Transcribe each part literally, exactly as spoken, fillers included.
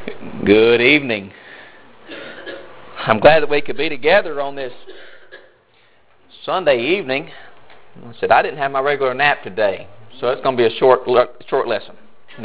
Good evening. I'm glad that we could be together on this Sunday evening. I said I didn't have my regular nap today, so it's going to be a short short lesson. No.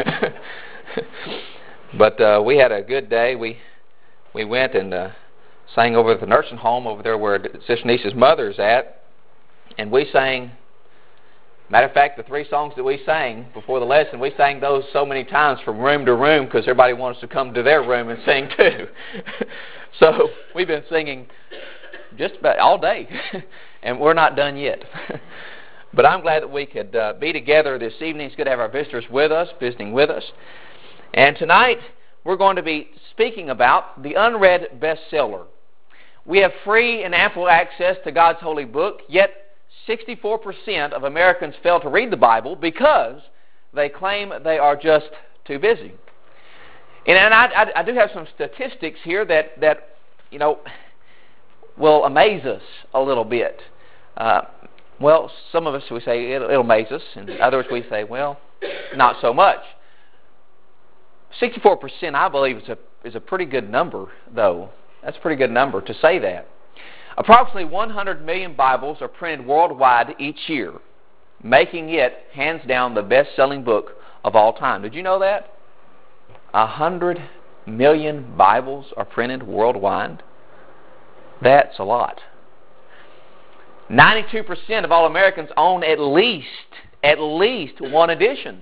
But uh, we had a good day. We we went and uh, sang over at the nursing home over there where Sister Niece's mother's at, and we sang. Matter of fact, the three songs that we sang before the lesson, we sang those so many times from room to room because everybody wants to come to their room and sing too. So we've been singing just about all day, and we're not done yet. But I'm glad that we could uh, be together this evening. It's good to have our visitors with us, visiting with us. And tonight we're going to be speaking about the unread bestseller. We have free and ample access to God's holy book, yet sixty-four percent of Americans fail to read the Bible because they claim they are just too busy. And, and I, I, I do have some statistics here that, that you know, will amaze us a little bit. Uh, well, some of us, we say it'll, it'll amaze us, and others we say, well, not so much. sixty-four percent, I believe, is a, is a pretty good number, though. That's a pretty good number to say that. Approximately one hundred million Bibles are printed worldwide each year, making it, hands down, the best-selling book of all time. Did you know that? one hundred million Bibles are printed worldwide? That's a lot. ninety-two percent of all Americans own at least, at least one edition.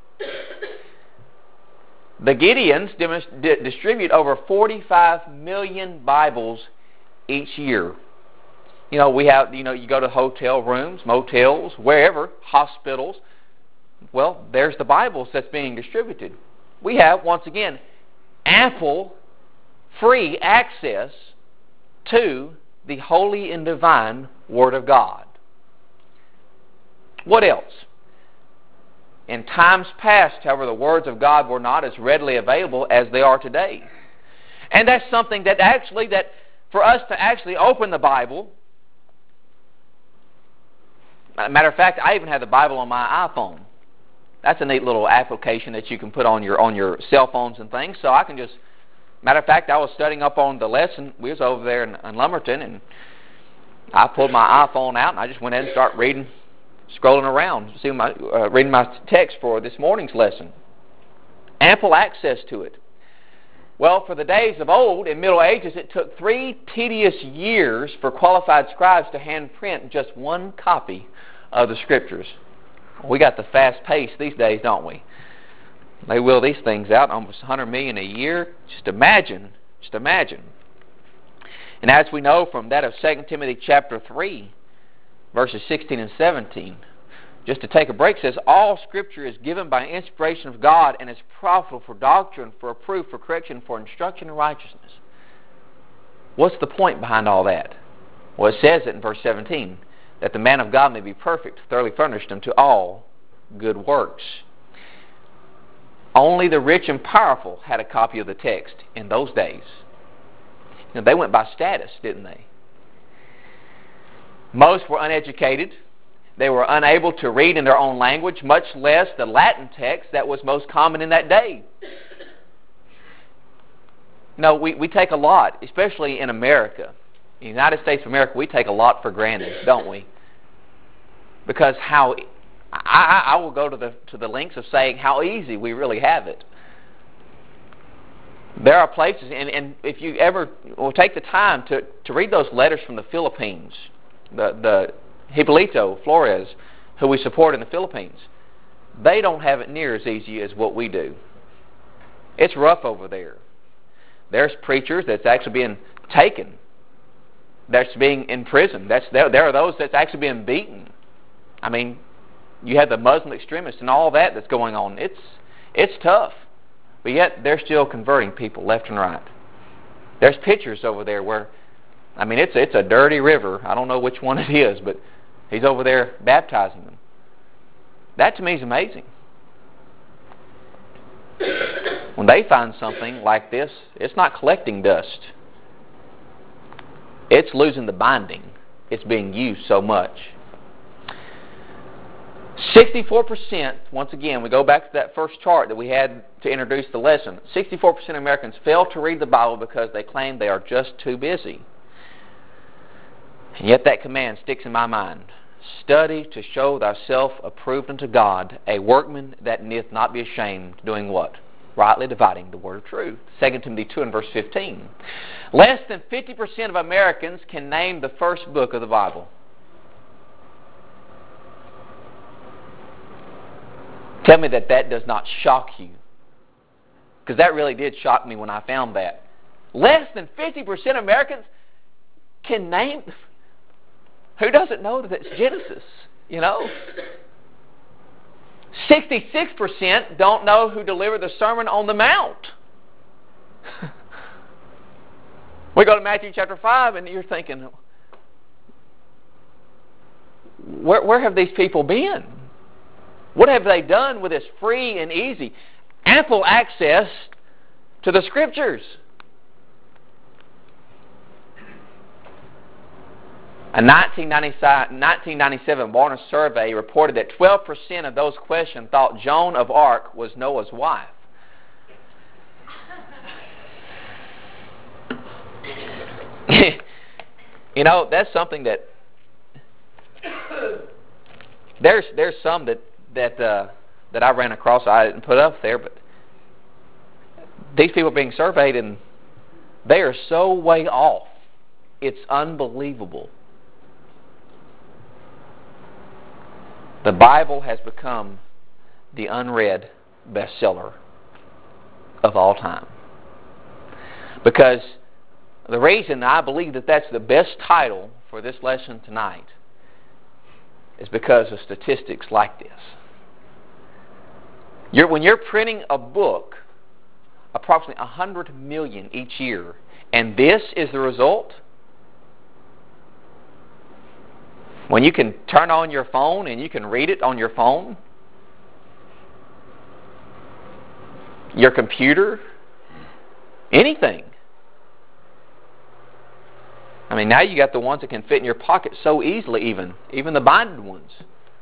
The Gideons dim- distribute over forty-five million Bibles each year. You know, we have, you know, you go to hotel rooms, motels, wherever, hospitals. Well, there's the Bibles that's being distributed. We have, once again, ample, free access to the holy and divine Word of God. What else? In times past, however, the words of God were not as readily available as they are today. And that's something that actually, that for us to actually open the Bible, matter of fact, I even have the Bible on my iPhone. That's a neat little application that you can put on your on your cell phones and things. So I can just, matter of fact, I was studying up on the lesson. We was over there in, in Lumberton, and I pulled my iPhone out, and I just went in and started reading, scrolling around, seeing my, uh, reading my text for this morning's lesson. Ample access to it. Well, for the days of old, in Middle Ages, it took three tedious years for qualified scribes to hand print just one copy of the Scriptures. We got the fast pace these days, don't we? They will these things out, almost one hundred million a year. Just imagine, just imagine. And as we know from that of Second Timothy chapter three, verses sixteen and seventeen, just to take a break, says, all Scripture is given by inspiration of God and is profitable for doctrine, for reproof, for correction, for instruction in righteousness. What's the point behind all that? Well, it says it in verse seventeen, that the man of God may be perfect, thoroughly furnished unto all good works. Only the rich and powerful had a copy of the text in those days. You know, they went by status, didn't they? Most were uneducated. They were unable to read in their own language, much less the Latin text that was most common in that day. No, we, we take a lot, especially in America. In the United States of America, we take a lot for granted, don't we? Because how I, I will go to the to the lengths of saying how easy we really have it. There are places, and, and if you ever will take the time to, to read those letters from the Philippines, the the Hipólito Flores, who we support in the Philippines, they don't have it near as easy as what we do. It's rough over there. There's preachers that's actually being taken, that's being imprisoned. That's there, there are those that's actually being beaten. I mean, you have the Muslim extremists and all that that's going on. It's it's tough, but yet they're still converting people left and right. There's pictures over there where, I mean, it's it's a dirty river. I don't know which one it is, but he's over there baptizing them. That to me is amazing. When they find something like this, it's not collecting dust. It's losing the binding. It's being used so much. sixty-four percent, once again, we go back to that first chart that we had to introduce the lesson. sixty-four percent of Americans fail to read the Bible because they claim they are just too busy. And yet that command sticks in my mind. Study to show thyself approved unto God, a workman that needeth not be ashamed, doing what? Rightly dividing the word of truth. Second Timothy two and verse fifteen. Less than fifty percent of Americans can name the first book of the Bible. Tell me that that does not shock you. Because that really did shock me when I found that. Less than fifty percent of Americans can name... Who doesn't know that it's Genesis? You know? sixty-six percent don't know who delivered the Sermon on the Mount. We go to Matthew chapter five and you're thinking, where, where have these people been? What have they done with this free and easy, ample access to the Scriptures? A nineteen ninety-seven Barna survey reported that twelve percent of those questioned thought Joan of Arc was Noah's wife. You know, that's something that there's there's some that that uh, that I ran across. I didn't put up there, but these people are being surveyed and they are so way off. It's unbelievable. The Bible has become the unread bestseller of all time. Because the reason I believe that that's the best title for this lesson tonight is because of statistics like this. You're, when you're printing a book, approximately one hundred million each year, and this is the result, when you can turn on your phone and you can read it on your phone, your computer, anything. I mean, now you got the ones that can fit in your pocket so easily even, even the binded ones.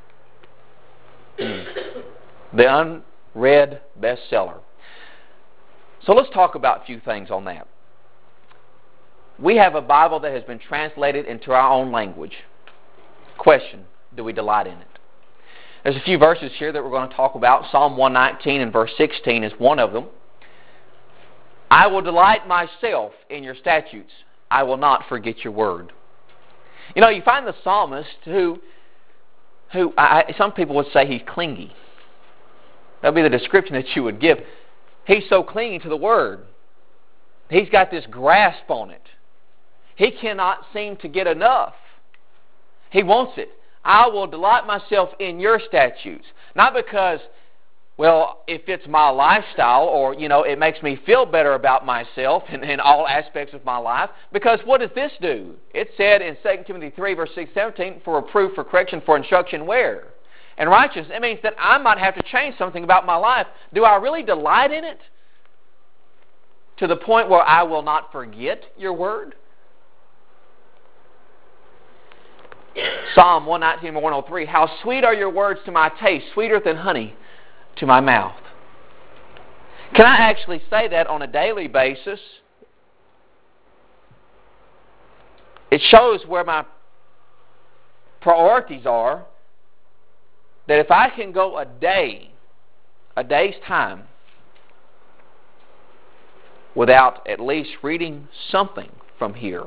The unread bestseller. So let's talk about a few things on that. We have a Bible that has been translated into our own language. Question, do we delight in it? There's a few verses here that we're going to talk about. Psalm one nineteen and verse sixteen is one of them. I will delight myself in your statutes. I will not forget your word. You know, you find the psalmist who, who I, some people would say he's clingy. That would be the description that you would give. He's so clingy to the word. He's got this grasp on it. He cannot seem to get enough. He wants it. I will delight myself in your statutes. Not because, well, it fits my lifestyle or, you know, it makes me feel better about myself in, in all aspects of my life. Because what does this do? It said in Second Timothy three, verse six, seventeen, for reproof, for correction, for instruction, where? And righteousness. It means that I might have to change something about my life. Do I really delight in it? To the point where I will not forget your word? Psalm one nineteen and one oh three, how sweet are your words to my taste, sweeter than honey to my mouth. Can I actually say that on a daily basis? It shows where my priorities are, that if I can go a day, a day's time, without at least reading something from here,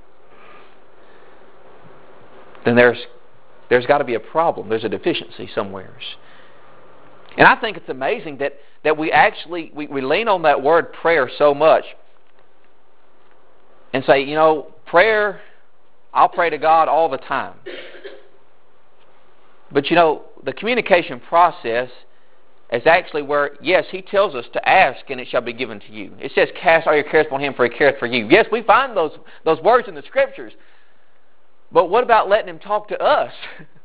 then there's there's got to be a problem. There's a deficiency somewheres. And I think it's amazing that, that we actually, we, we lean on that word prayer so much and say, you know, prayer, I'll pray to God all the time. But you know, the communication process is actually where, yes, He tells us to ask and it shall be given to you. It says, cast all your cares upon Him for He careth for you. Yes, we find those those words in the Scriptures. But what about letting Him talk to us?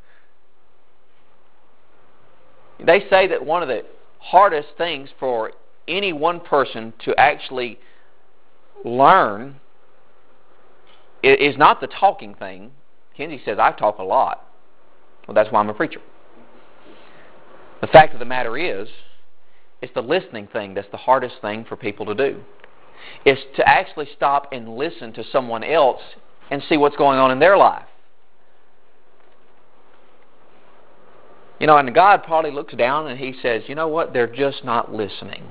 They say that one of the hardest things for any one person to actually learn is not the talking thing. Kenzie says, I talk a lot. Well, that's why I'm a preacher. The fact of the matter is, it's the listening thing that's the hardest thing for people to do. It's to actually stop and listen to someone else and see what's going on in their life. You know, and God probably looks down and He says, you know what, they're just not listening.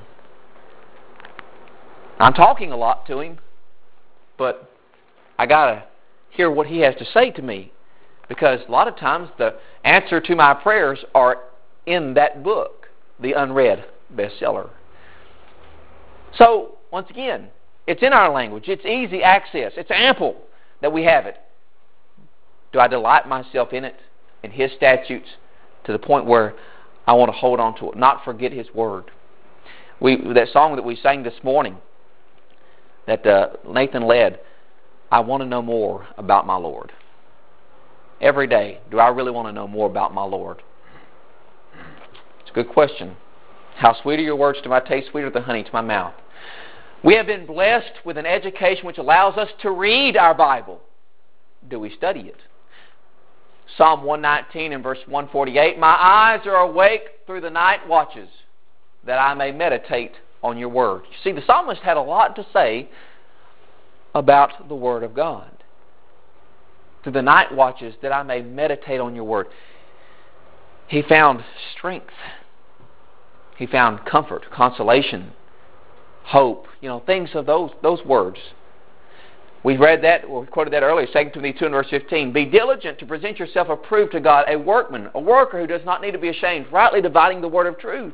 I'm talking a lot to him, but I got to hear what he has to say to me, because a lot of times the answer to my prayers are in that book, the unread bestseller. So, once again, it's in our language. It's easy access. It's ample that we have it. Do I delight myself in it, in His statutes, to the point where I want to hold on to it, not forget His word? We that song that we sang this morning, that uh, Nathan led, I want to know more about my Lord. Every day, do I really want to know more about my Lord? It's a good question. How sweet are your words to my taste, sweeter than honey to my mouth. We have been blessed with an education which allows us to read our Bible. Do we study it? Psalm one nineteen and verse one forty-eight, my eyes are awake through the night watches, that I may meditate on your word. You see, the psalmist had a lot to say about the Word of God. Through the night watches, that I may meditate on your word. He found strength. He found comfort, consolation, hope, you know, things of those those words. We read that, we quoted that earlier, Second Timothy two and verse fifteen. Be diligent to present yourself approved to God, a workman, a worker who does not need to be ashamed, rightly dividing the word of truth.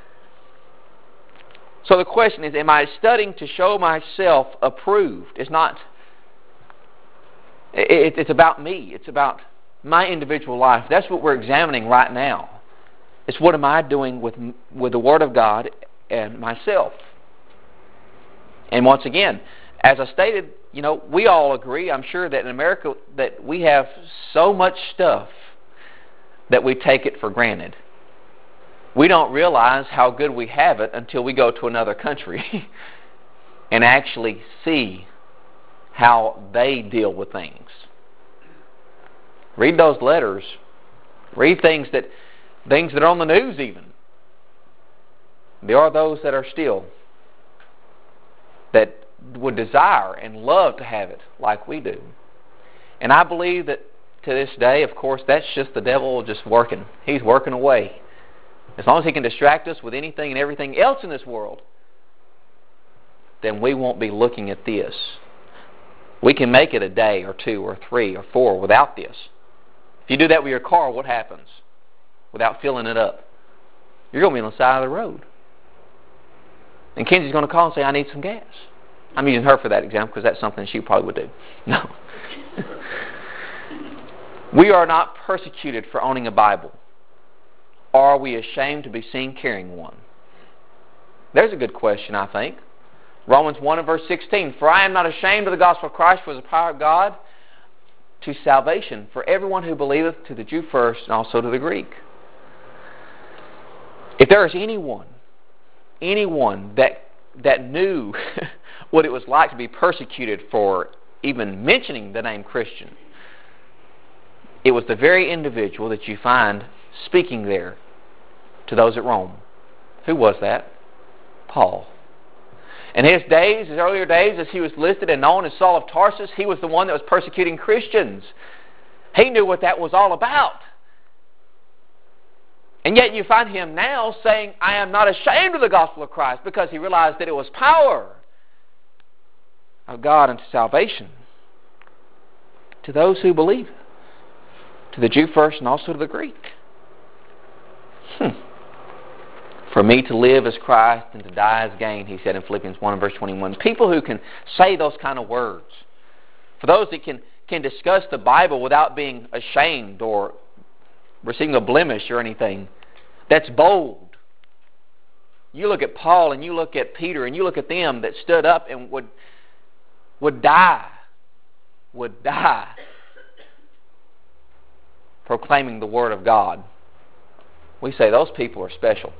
So the question is, am I studying to show myself approved? It's not, it, it's about me. It's about my individual life. That's what we're examining right now. It's what am I doing with, with the Word of God and myself. And once again, as I stated, you know, we all agree, I'm sure, that in America that we have so much stuff that we take it for granted. We don't realize how good we have it until we go to another country and actually see how they deal with things. Read those letters. Read things that things that are on the news even. There are those that are still that would desire and love to have it like we do. And I believe that to this day, of course, that's just the devil just working. He's working away. As long as he can distract us with anything and everything else in this world, then we won't be looking at this. We can make it a day or two or three or four without this. If you do that with your car, what happens? Without filling it up, you're going to be on the side of the road. And Kenzie's going to call and say, I need some gas. I'm using her for that example because that's something she probably would do. No. We are not persecuted for owning a Bible. Are we ashamed to be seen carrying one? There's a good question, I think. Romans one and verse sixteen. For I am not ashamed of the gospel of Christ, for the power of God to salvation for everyone who believeth, to the Jew first and also to the Greek. If there is anyone, anyone that that knew what it was like to be persecuted for even mentioning the name Christian, it was the very individual that you find speaking there to those at Rome. Who was that? Paul. In his days, his earlier days, as he was listed and known as Saul of Tarsus, he was the one that was persecuting Christians. He knew what that was all about. And yet you find him now saying, I am not ashamed of the gospel of Christ, because he realized that it was power of God unto salvation to those who believe, to the Jew first and also to the Greek. Hmm. For me to live as Christ and to die as gain, he said in Philippians one and verse twenty-one. People who can say those kind of words. For those that can, can discuss the Bible without being ashamed or receiving a blemish or anything. That's bold. You look at Paul and you look at Peter and you look at them that stood up and would, would die. Would die. Proclaiming the Word of God. We say those people are special.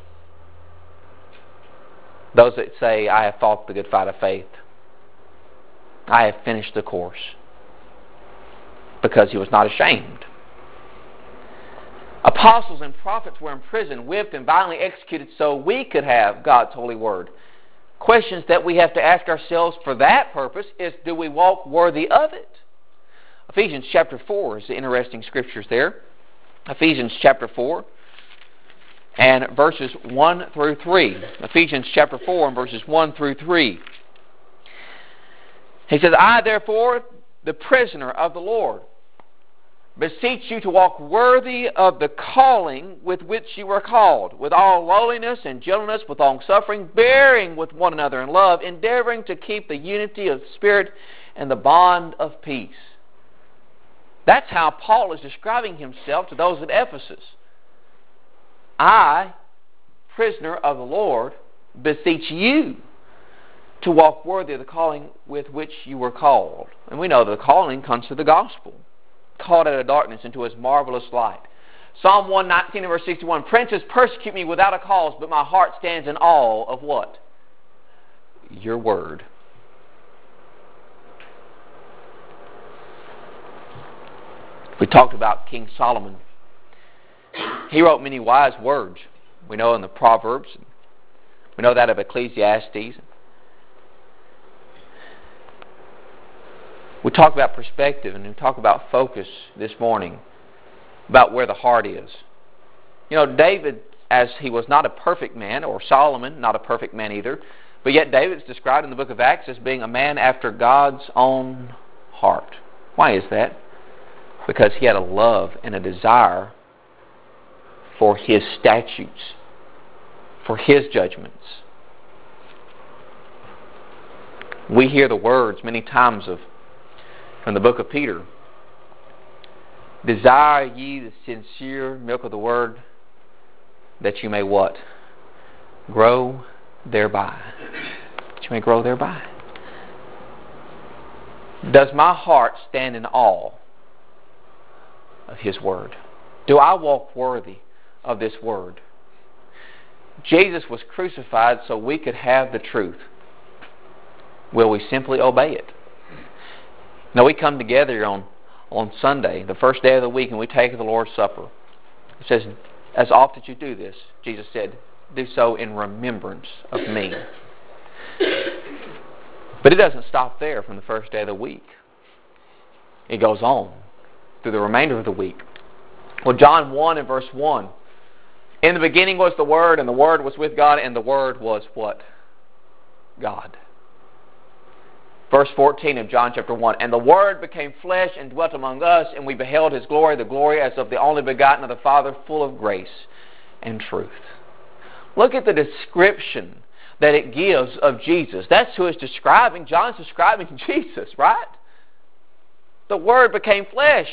Those that say, I have fought the good fight of faith. I have finished the course. Because he was not ashamed. A apostles and prophets were in prison, whipped and violently executed so we could have God's holy word. Questions that we have to ask ourselves for that purpose is, do we walk worthy of it? Ephesians chapter four is the interesting scriptures there. Ephesians chapter four and verses one through three. Ephesians chapter four and verses one through three. He says, I therefore, the prisoner of the Lord, beseech you to walk worthy of the calling with which you were called, with all lowliness and gentleness, with long suffering, bearing with one another in love, endeavoring to keep the unity of spirit and the bond of peace. That's how Paul is describing himself to those at Ephesus. I, prisoner of the Lord, beseech you to walk worthy of the calling with which you were called. And we know that the calling comes through the gospel. Called out of darkness into His marvelous light. Psalm one nineteen and verse sixty-one, princes persecute me without a cause, but my heart stands in awe of what? Your word. We talked about King Solomon. He wrote many wise words. We know in the Proverbs. We know that of Ecclesiastes. We talk about perspective and we talk about focus this morning, about where the heart is. You know, David, as he was not a perfect man, or Solomon, not a perfect man either, but yet David's described in the book of Acts as being a man after God's own heart. Why is that? Because he had a love and a desire for His statutes, for His judgments. We hear the words many times of from the book of Peter. Desire ye the sincere milk of the word, that you may what? Grow thereby. That you may grow thereby. Does my heart stand in awe of His word? Do I walk worthy of this word? Jesus was crucified so we could have the truth. Will we simply obey it? Now we come together on, on Sunday, the first day of the week, and we take the Lord's Supper. It says, as often as you do this, Jesus said, do so in remembrance of me. But it doesn't stop there from the first day of the week. It goes on through the remainder of the week. Well, John one and verse one. In the beginning was the Word, and the Word was with God, and the Word was what? God. Verse fourteen of John chapter one, and the Word became flesh and dwelt among us, and we beheld His glory, the glory as of the only begotten of the Father, full of grace and truth. Look at the description that it gives of Jesus. That's who it's describing. John's describing Jesus, right? The Word became flesh.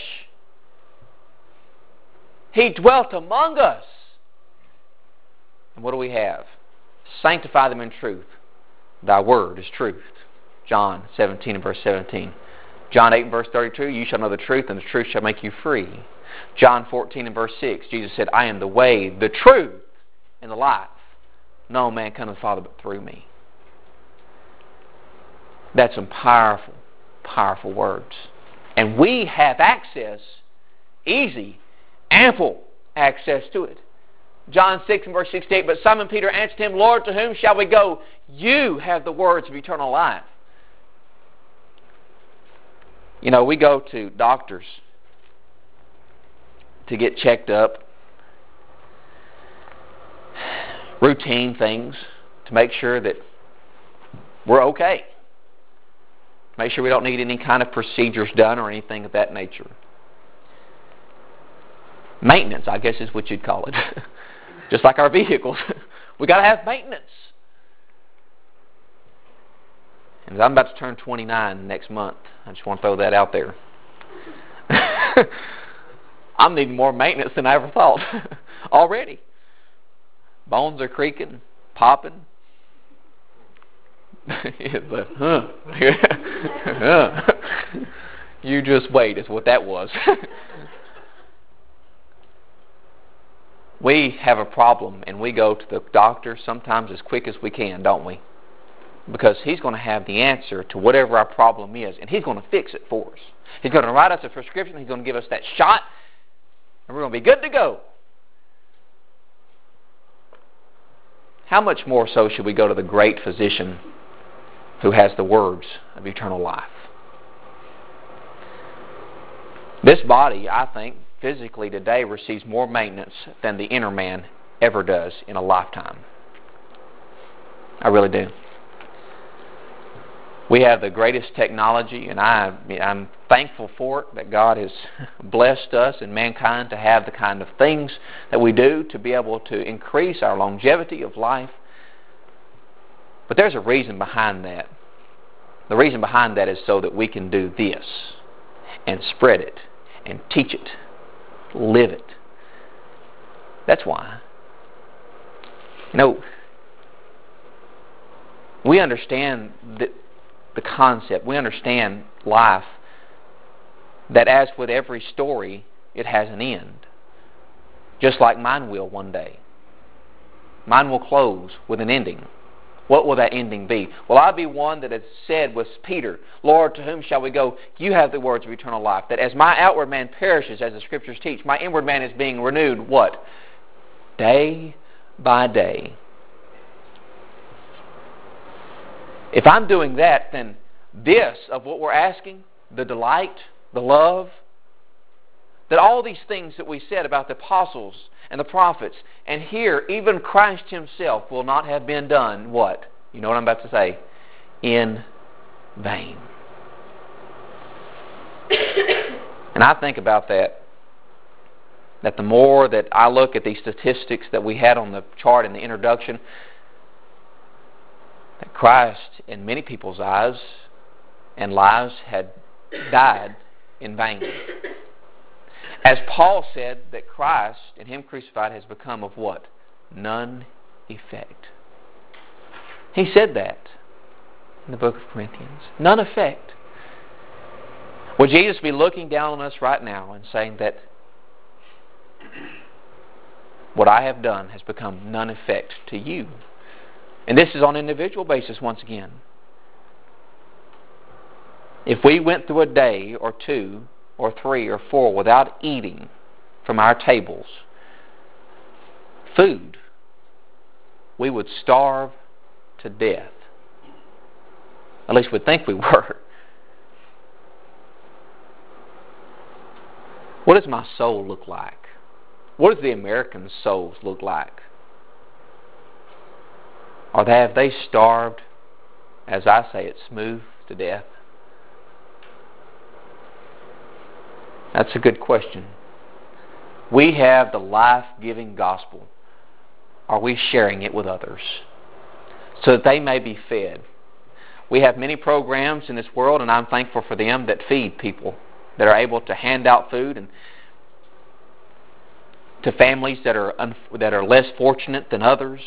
He dwelt among us. And what do we have? Sanctify them in truth. Thy Word is truth. John seventeen and verse seventeen. John eight and verse thirty-two, you shall know the truth, and the truth shall make you free. John fourteen and verse six, Jesus said, I am the way, the truth, and the life. No man come to the Father but through me. That's some powerful, powerful words. And we have access, easy, ample access to it. John six and verse sixty-eight, but Simon Peter answered him, Lord, to whom shall we go? You have the words of eternal life. You know, we go to doctors to get checked up, routine things, to make sure that we're okay. Make sure we don't need any kind of procedures done or anything of that nature. Maintenance, I guess is what you'd call it. Just like our vehicles. We got to have maintenance. And I'm about to turn twenty-nine next month. I just want to throw that out there. I'm needing more maintenance than I ever thought. Already. Bones are creaking, popping. But, huh. You just wait is what that was. We have a problem and we go to the doctor sometimes as quick as we can, don't we? Because he's going to have the answer to whatever our problem is, and he's going to fix it for us. He's going to write us a prescription, he's going to give us that shot, and we're going to be good to go. how much more so should we go to the great physician who has the words of eternal life? This body, I think, physically today receives more maintenance than the inner man ever does in a lifetime. I really do. We have the greatest technology, and I, I'm thankful for it, that God has blessed us and mankind to have the kind of things that we do to be able to increase our longevity of life. But there's a reason behind that. The reason behind that is so that we can do this and spread it and teach it, live it. That's why. You know, we understand that the concept, we understand life, that as with every story, it has an end. Just like mine will one day. Mine will close with an ending. What will that ending be? Will I be one that has said with Peter, Lord, to whom shall we go? You have the words of eternal life. That as my outward man perishes, as the Scriptures teach, my inward man is being renewed, what? Day by day. If I'm doing that, then this of what we're asking, the delight, the love, that all these things that we said about the apostles and the prophets, and here even Christ Himself will not have been done, what? You know what I'm about to say? In vain. And I think about that, that the more that I look at these statistics that we had on the chart in the introduction, that Christ, in many people's eyes and lives, had died in vain. As Paul said, that Christ and Him crucified has become of what? None effect. He said that in the book of Corinthians. None effect. Would Jesus be looking down on us right now and saying that what I have done has become none effect to you? And this is on an individual basis once again. If we went through a day or two or three or four without eating from our tables food, we would starve to death. At least we'd think we were. What does my soul look like? What does the American souls look like? Or have they starved, as I say it, smooth to death? That's a good question. We have the life-giving gospel. Are we sharing it with others so that they may be fed? We have many programs in this world, and I'm thankful for them, that feed people, that are able to hand out food and to families that are un- that are less fortunate than others.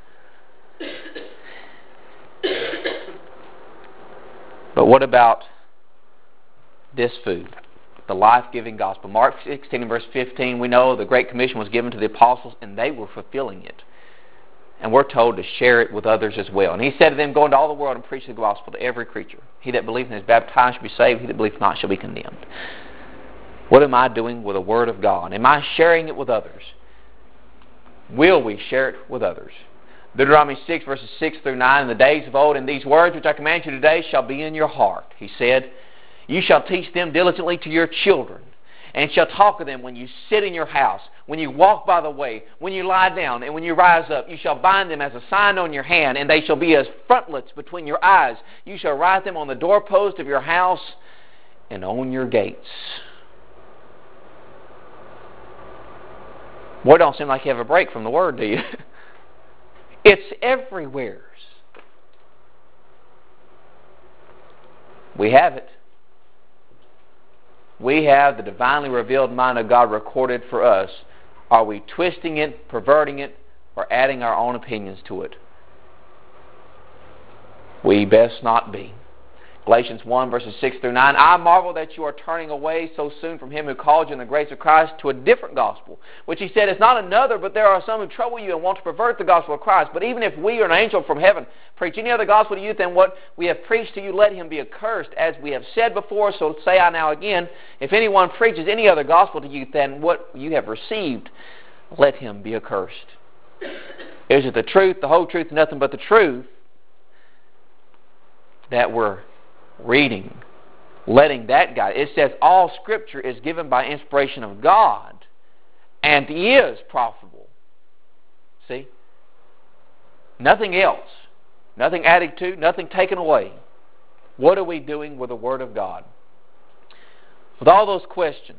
But what about this food? The life-giving gospel. Mark sixteen and verse fifteen, we know the Great Commission was given to the apostles, and they were fulfilling it. And we're told to share it with others as well. And He said to them, go into all the world and preach the gospel to every creature. He that believeth and is baptized shall be saved. He that believeth not shall be condemned. What am I doing with the Word of God? Am I sharing it with others? Will we share it with others? Deuteronomy six, verses six through nine, in the days of old, and these words which I command you today shall be in your heart. He said, you shall teach them diligently to your children, and shall talk of them when you sit in your house, when you walk by the way, when you lie down, and when you rise up. You shall bind them as a sign on your hand, and they shall be as frontlets between your eyes. You shall write them on the doorpost of your house and on your gates. Boy, it don't seem like you have a break from the Word, do you? It's everywhere. We have it. We have the divinely revealed mind of God recorded for us. Are we twisting it, perverting it, or adding our own opinions to it? We best not be. Galatians one, verses six through nine, I marvel that you are turning away so soon from Him who called you in the grace of Christ to a different gospel, which He said is not another, but there are some who trouble you and want to pervert the gospel of Christ. But even if we or an angel from heaven preach any other gospel to you than what we have preached to you, let him be accursed. As we have said before, so say I now again, if anyone preaches any other gospel to you than what you have received, let him be accursed. Is it the truth, the whole truth, nothing but the truth that we're reading, letting that guide? It says all Scripture is given by inspiration of God and is profitable. See? Nothing else. Nothing added to, nothing taken away. What are we doing with the Word of God? With all those questions,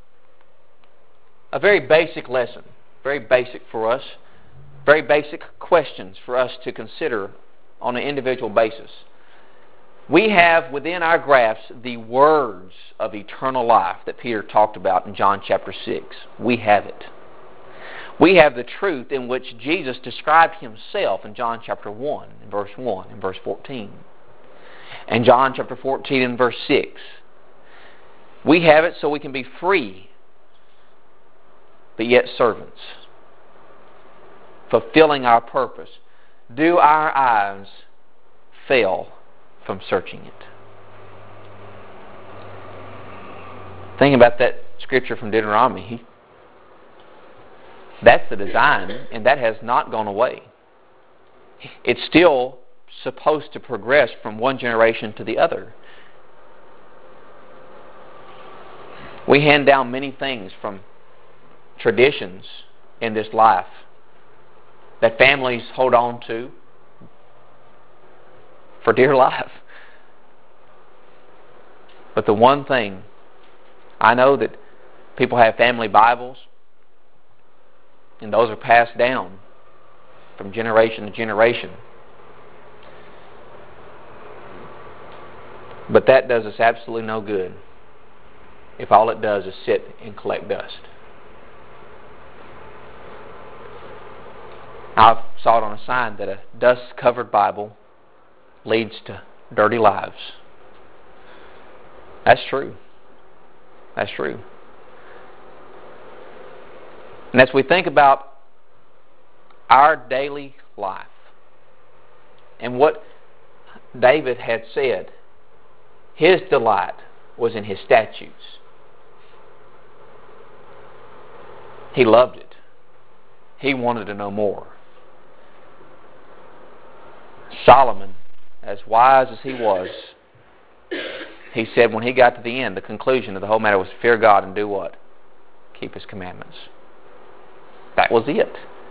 a very basic lesson, very basic for us, very basic questions for us to consider on an individual basis. We have within our grasp the words of eternal life that Peter talked about in John chapter six. We have it. We have the truth in which Jesus described Himself in John chapter one, in verse one, and verse fourteen. And John chapter fourteen and verse six. We have it so we can be free, but yet servants, fulfilling our purpose. Do our eyes fail from searching it? Think about that scripture from Deuteronomy. That's the design, and that has not gone away. It's still supposed to progress from one generation to the other. We hand down many things from traditions in this life that families hold on to for dear life. But the one thing, I know that people have family Bibles, and those are passed down from generation to generation. But that does us absolutely no good if all it does is sit and collect dust. I've saw it on a sign that a dust-covered Bible leads to dirty lives. That's true. That's true. And as we think about our daily life and what David had said, his delight was in his statutes. He loved it. He wanted to know more. Solomon, as wise as he was, he said when he got to the end, the conclusion of the whole matter was fear God and do what? Keep His commandments. That was it.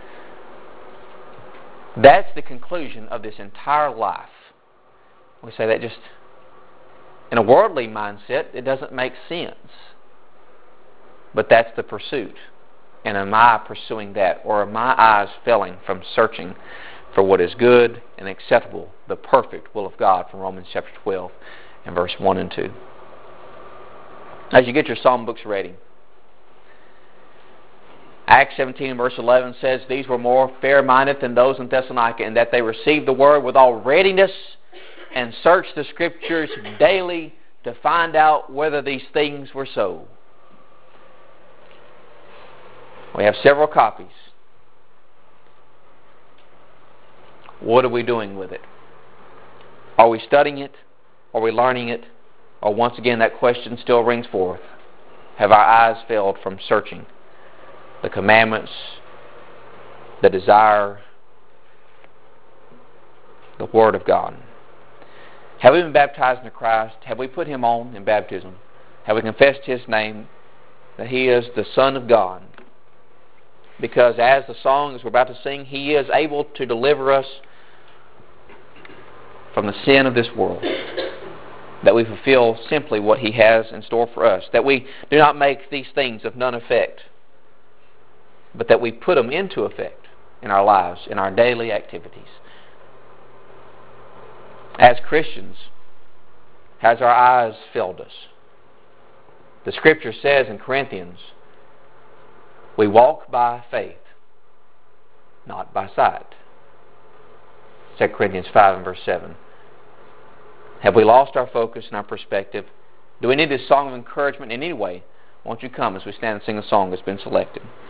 That's the conclusion of this entire life. We say that just in a worldly mindset, it doesn't make sense. But that's the pursuit. And am I pursuing that? Or are my eyes failing from searching for what is good and acceptable, the perfect will of God, from Romans chapter twelve and verse one and two. As you get your psalm books ready, Acts seventeen and verse eleven says, these were more fair-minded than those in Thessalonica, in that they received the word with all readiness and searched the Scriptures daily to find out whether these things were so. We have several copies. What are we doing with it? Are we studying it? Are we learning it? Or once again that question still rings forth. Have our eyes failed from searching the commandments, the desire, the Word of God? Have we been baptized into Christ? Have we put Him on in baptism? Have we confessed His name, that He is the Son of God? Because as the song, as we're about to sing, He is able to deliver us from the sin of this world. That we fulfill simply what He has in store for us. That we do not make these things of none effect, but that we put them into effect in our lives, in our daily activities. As Christians, has our eyes failed us? The Scripture says in Corinthians, we walk by faith, not by sight. Second Corinthians five and verse seven. Have we lost our focus and our perspective? Do we need this song of encouragement in any way? Won't you come as we stand and sing a song that's been selected?